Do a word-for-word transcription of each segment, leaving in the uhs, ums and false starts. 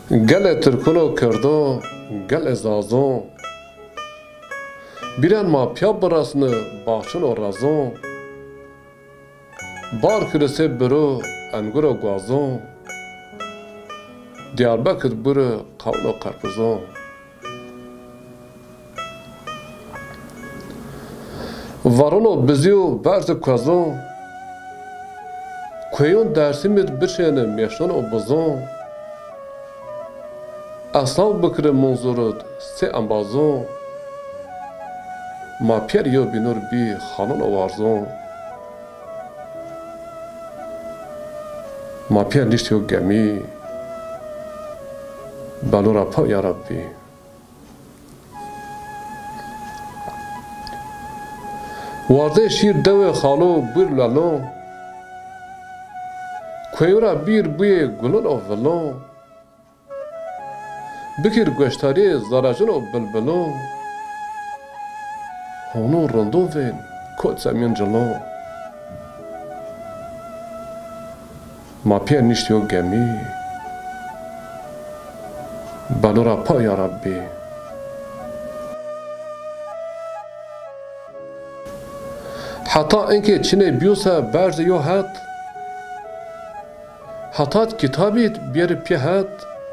گل ترکلو کردو گل ازازو بیرن ما پیا براسن باچن و رازو بار کرسه برو انگور و گوازو دیاربکر برو قول و قرپزو وارونو بزیو برز کوزو کویون درسیمت بشینه میشتن و بزو اصلا بکر منظورت سه انبازو ما پیر یو بینور بی خانون و وارزو ما پیر نیشتیو گمی بلورا پا یا ربی وارده شیر دو خالو بیر لالو کویورا بیر بوی گلون و ولو بکر گوشتاری زاراجن و بلبلو هونو رندو وین کود زمین جلو ما پیر نیشتیو گمی بلورا پا یا ربی حتی اینکه چنه بیوسه برز یو هد حتی کتابیت بیر پی هد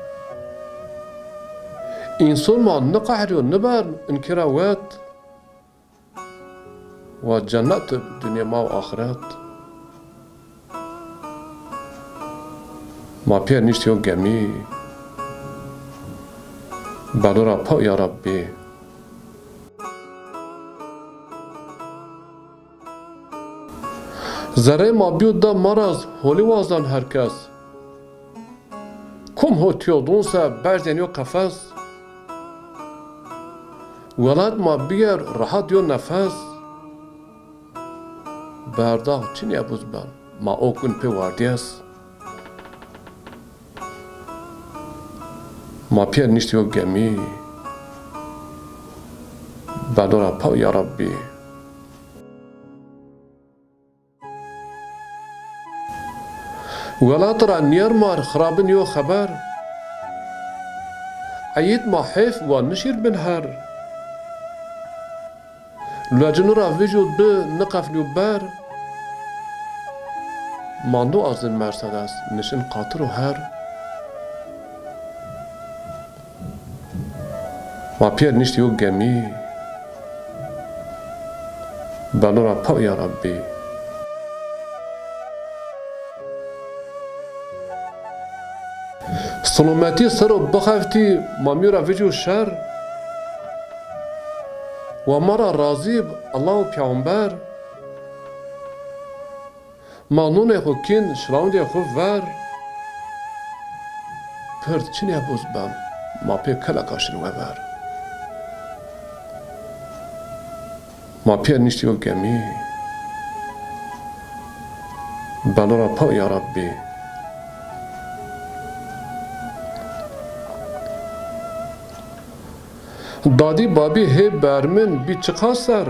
انسان ما نقهر و نبر انکرا وات و جنت دنیا ما و آخرت ما پیر نیشتیو گمی بلورا پا یا ربی زره ما بیود دا مرز هولی وازن هر کس کم هو تیودونسه برزن یو قفص ولد ما بیر راحت یو نفس برداغ چین یبوز بن ما اوکن پی واردیس ما پیر نیشتیو گمی بلورا پا یا ربی ولات را نیر مار خرابن یو خبر عید ما حیف و نشیر بن هر لجنو را ویجود به نقفلیو بر ماندو ازن مرسدس نشن قاطر و هر ما پیر نیشتیو گمی بلورا پا یا ربی سلامتی سر و بخفتی ما میرا ویجو شر و مرا راضی الله و پیامبر ما نون خو کین شراوند خو ور پرد چنی بوز بم ما پی کلا کاشن و ور ما پی نیشتیو گمی بلورا پا یا ربی دادی بابی هی برمن بی چقا سر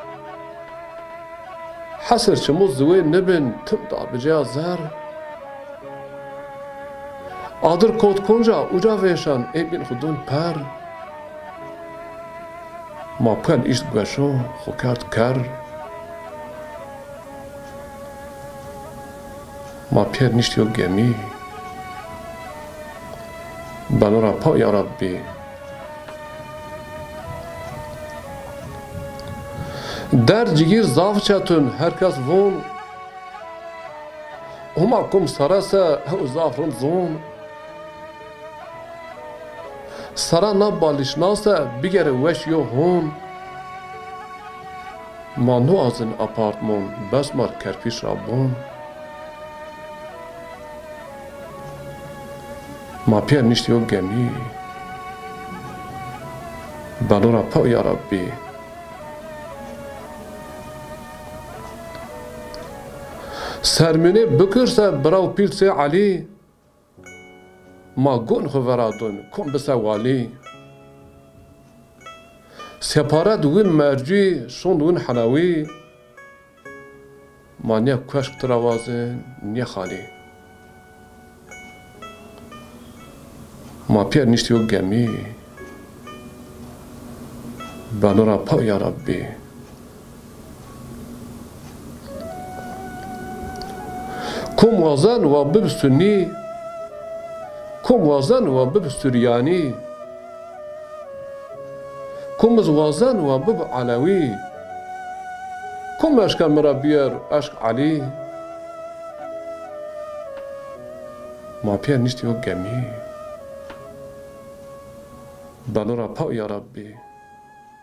حسر چمو زوی نبن تم دا بجا زر آدر کود کنجا اوجا ویشان ای بین خودون پر ما پن ایشت گوشو خو کرد کر ما پیر نیشتیو گمی بلورا پا یا ربی در جگیر زاف چتون هرکس وون هما کم سرسه او زافرن زون سرا نبالیش ناسه بگره وش یو هون ما نو ازن اپارتمون بس مار کرپیش را بون ما پیر نیشتیو گمی بلورا پا یا ربی سرمینه بکرسه براو پیلسه علی ما گون خو ورادون کن بسه والی سپارت وین مرجی شوند وین حناوی ما نیا کشک تروازن نیا خالی ما پیر نیشتی و گمی بلورا پا یا ربی کم وازن و ببستنی کم وازن و ببستریانی کم وازن و بب علوی کم اشک مربیر اشک علی ما پیر نیشتی و گمی بلورا پا یا ربی